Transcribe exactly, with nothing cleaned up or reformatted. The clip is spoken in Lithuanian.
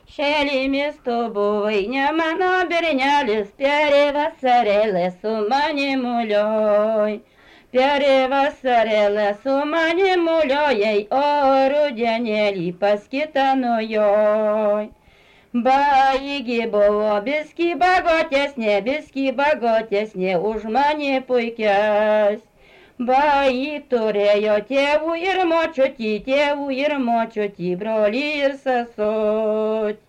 Šėlimis tu buvai, ne mano bernelis, peri vasarėlė su manim mulioj. Peri vasarėlė su manim muliojai, o rudenėlį pas kitą nujoj. Baigi buvo biski bagotesnė, biski bagotesnė už mane puikias. Bai turėjo tėvų ir močiutį, tėvų ir močiutį, brolį ir sesutį.